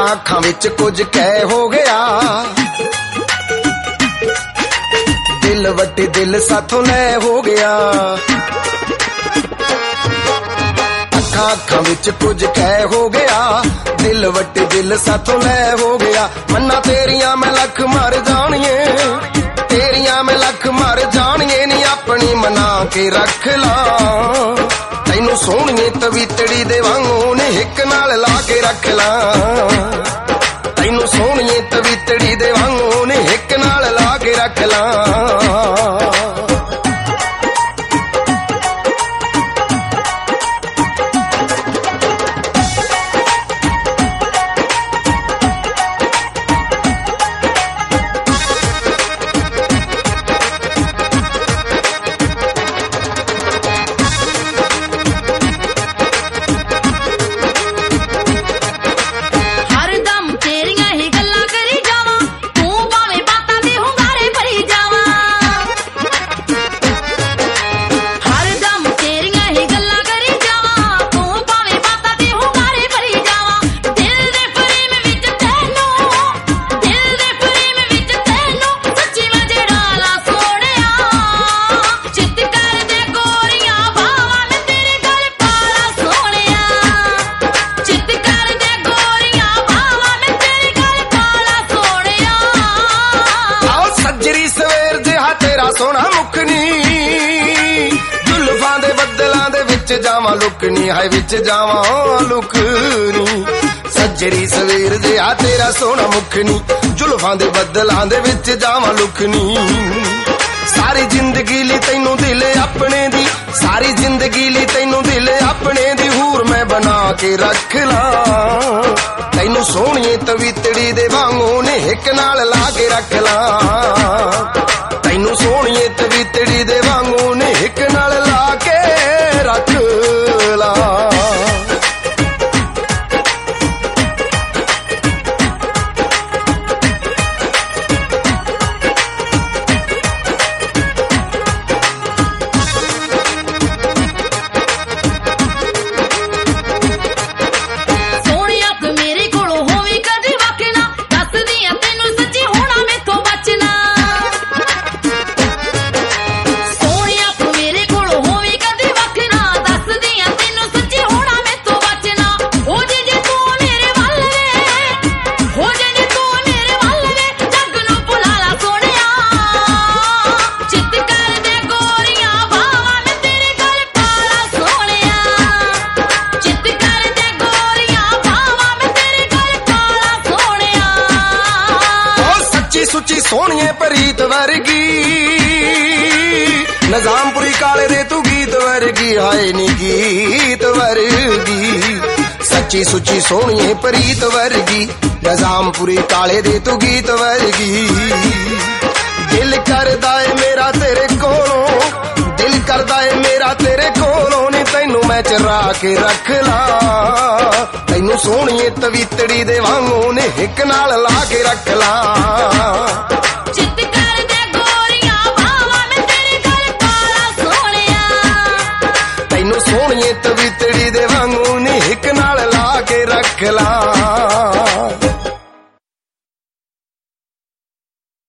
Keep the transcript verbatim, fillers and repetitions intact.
ਅੱਖਾਂ ਵਿੱਚ ਕੁਝ ਕਹਿ ਹੋ ਗਿਆ, ਦਿਲ ਵੱਟੇ ਦਿਲ ਸਾਥੋਂ ਲੈ ਹੋ ਗਿਆ। ਅੱਖਾਂ ਅੱਖਾਂ ਵਿੱਚ ਕੁਝ ਕਹਿ ਹੋ ਗਿਆ, ਦਿਲ ਵੱਟੇ ਦਿਲ ਸਾਥੋਂ ਲੈ ਹੋ ਗਿਆ। ਮੰਨਾ ਤੇਰੀਆਂ ਮੈਂ ਲੱਖ ਮਰ ਜਾਣੀਏ, ਤੇਰੀਆਂ ਮੈਂ ਲੱਖ ਮਰ ਜਾਣੀਏ ਨੀ ਆਪਣੀ ਮਨਾ ਕੇ ਰੱਖ ਲਾ। ਤੈਨੂੰ ਸੋਹਣੀਏ ਤਵੀਤੜੀ ਦੇ ਵਾਂਗੂ ਨੇ ਹਿੱਕ ਨਾਲ ਲਾ ਕੇ ਰੱਖ ਲਾ। ਤੈਨੂੰ ਸੋਹਣੀਏ ਤਵੀਤੜੀ ਦੇ ਵਾਂਗੂ ਨੇ ਹਿੱਕ ਨਾਲ ਲਾ ਕੇ ਰੱਖ ਲਾ। ਸੋਹਣਾ ਮੁਖਨੀ ਜ਼ੁਲਫਾਂ ਦੇ ਬੱਦਲਾਂ ਦੇ ਵਿੱਚ ਜਾਵਾਂ ਲੁਕਨੀ, ਹਾਏ ਵਿੱਚ ਜਾਵਾਂ ਲੁਕਨੀ। ਸੱਜਰੀ ਸਵੇਰ ਦੇ ਆ ਤੇਰਾ ਸੋਹਣਾ ਮੁਖਨੀ, ਜ਼ੁਲਫਾਂ ਦੇ ਬੱਦਲਾਂ ਦੇ ਵਿੱਚ ਜਾਵਾਂ ਲੁਕਨੀ। ਸਾਰੀ ਜ਼ਿੰਦਗੀ ਲਈ ਤੈਨੂੰ ਦਿਲ ਆਪਣੇ ਦੀ, ਸਾਰੀ ਜ਼ਿੰਦਗੀ ਲਈ ਤੈਨੂੰ ਦਿਲ ਆਪਣੇ ਦੀ ਹੂਰ ਮੈਂ ਬਣਾ ਕੇ ਰੱਖ ਲਾ। ਤੈਨੂੰ ਸੋਹਣੀਏ ਤਵੀਤੜੀ ਦੇ ਵਾਂਗੂ ਨੇ ਹਿੱਕ ਨਾਲ ਲਾ ਕੇ ਰੱਖ ਲਾ। ਤੈਨੂੰ ਸੋਹਣੀਏ ਤਵੀਤੜੀ ਦੇ ਵਾਂਗੂ ਨੇ ਹਿੱਕ ਨਾਲ ਲਾ ਕੇ ਰੱਖ ਲਾ। ਸੁੱਚੀ ਸੋਹਣੀਏ ਪ੍ਰੀਤ ਵਰਗੀ, ਨਿਜ਼ਾਮਪੁਰੀ ਕਾਲੇ ਦੇ ਤੂੰ ਗੀਤ ਵਰਗੀ, ਹਾਏ ਨੀ ਗੀਤ ਵਰਗੀ। ਸੱਚੀ ਸੁੱਚੀ ਸੋਹਣੀਏ ਪ੍ਰੀਤ ਵਰਗੀ, ਨਿਜ਼ਾਮਪੁਰੀ ਕਾਲੇ ਦੇ ਤੂੰ ਗੀਤ ਵਰਗੀ। ਦਿਲ ਕਰਦਾ ਏ ਮੇਰਾ ਤੇਰੇ ਕੋਲੋਂ, ਦਿਲ ਕਰਦਾ ਏ ਮੇਰਾ ਤੇਰੇ ਕੋਲੋਂ ਨੀ ਤੈਨੂੰ ਮੈਂ ਚਰਾ ਕੇ ਰੱਖ ਲਾ। ਤੈਨੂੰ ਸੋਹਣੀਏ ਤਵੀਤੜੀ ਦੇ ਵਾਂਗੂ ਨੇ ਹਿੱਕ ਨਾਲ ਲਾ ਕੇ ਰੱਖ ਲਾ।